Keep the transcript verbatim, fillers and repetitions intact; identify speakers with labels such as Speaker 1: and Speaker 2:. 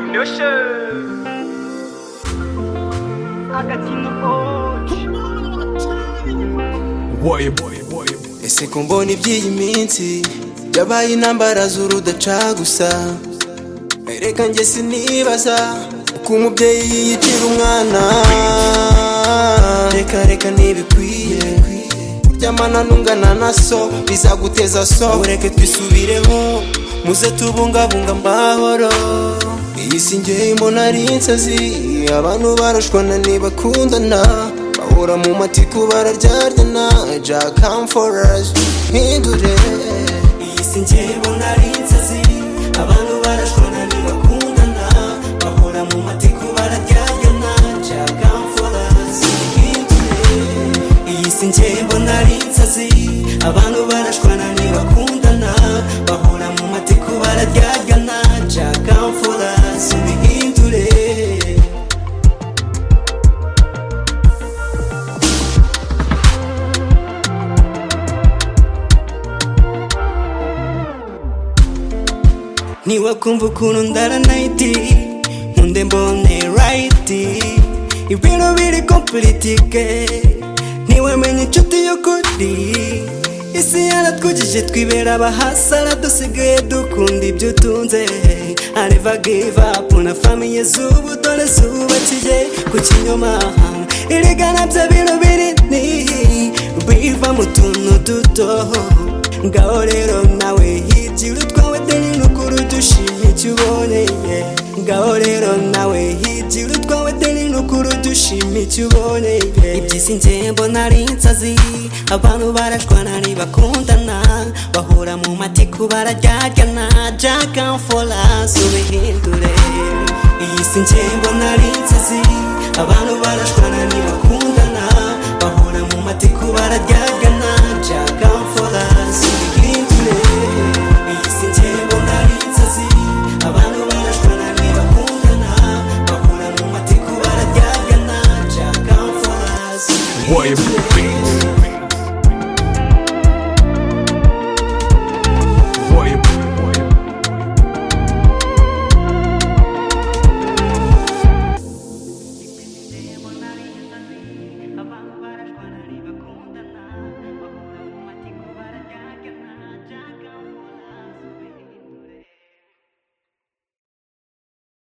Speaker 1: Yoshe Agakino coach
Speaker 2: Boy boy boy
Speaker 3: Ese ko mbona iby'iyi minsi byabaye intambara z'urudaca gusa, reka njye sinibaza uko umubyeyi yiyicira umwana. Reka reka ntibikwiye kuryamana n'ungana na so, bizaguteza so. Ureke twisubireho muze tubungabunga amahoro. Iyi si njye mbona ari insazi, abantu barashwana ntibakundana, bahora mu matiku bararyaryana. Jah come for us, hindure. Iyi si njye mbona ari insazi, abantu barashwana ntibakundana, bahora mu matiku bararyaryana. Jah come for us, hindure. Iyi si njye mbona ari insazi, abantu barashwana ntibakundana, bahora mu matiku bararyaryana. Jah come for us, hindure. Niwa kumva ukuntu ndara nighti, nkunde mbone righti, ibintu biri komplitike, ntiwamenye inshuti y'ukuri. Isi yaratwujije twibera abahasara, dusigaye dukunda ibyo utunze. I never give up na famiye z'ubu dore zubakiye ku kinyoma. Irigana bya bintu binini biva mu tuntu duto, ngaho rero nawe higira utwawe deni n'ukuri dushime icyo uboneye. Ngaho rero nawe higira utwawe deni n'ukuri dushime icyo uboneye. Iby'isi njye mbona ari insazi, abantu barashwana ntibakundana, bahora mu matiku bararyaryana. Jah come for us, ubihindure. Iyi si njye mbona ari insazi, abantu barashwana ntibakundana, bahora mu matiku bararyaryana. Jah come for us, ubihindure. Iyi si njye mbona ari insazi, abantu barashwana ntibakundana, bahora mu matiku bararyaryana. Jah come for us,
Speaker 2: boy
Speaker 3: ubihindure.